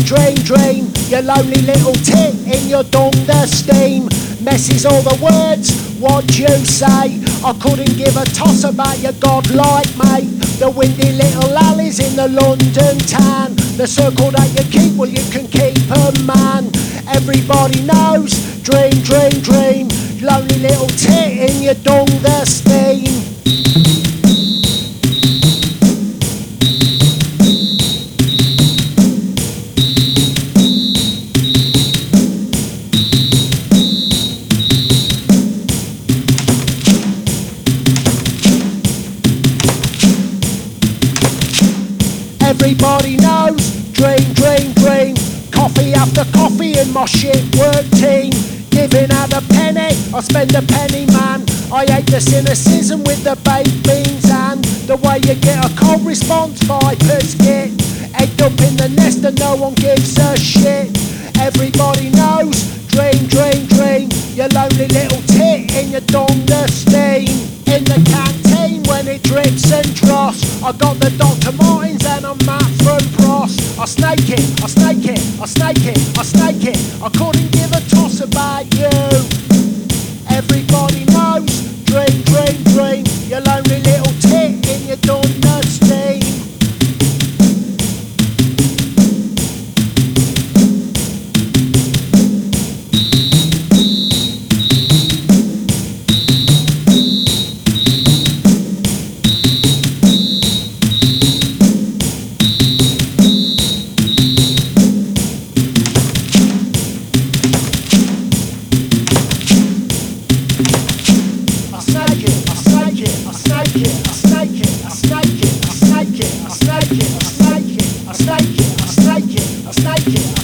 drain, drain, you lonely little tit in your dung, the steam messes all the words, what you say. I couldn't give a toss about your godlike mate. The windy little alleys in the London town, the circle that you keep, well you can keep a man. Everybody knows, dream, dream, dream, lonely little tit in your dung, the steam. Everybody knows, dream, dream, dream, coffee after coffee in my shit work team. Giving out a penny, I spend a penny, man. I hate the cynicism with the baked beans and the way you get a cold response. Vipers get egged up in the nest and no one gives a shit. Everybody knows, dream, dream, dream, you lonely little tit in your dung, the steam. In the canteen when it drips and dross, I got the Dr. Martens and I'm Matt from Pross. I snake it, I snake it, I snake it, I snake it, I couldn't give a toss about you. Everybody knows, dream, dream, dream, you lonely little tit in your dung, the steam. I snake it.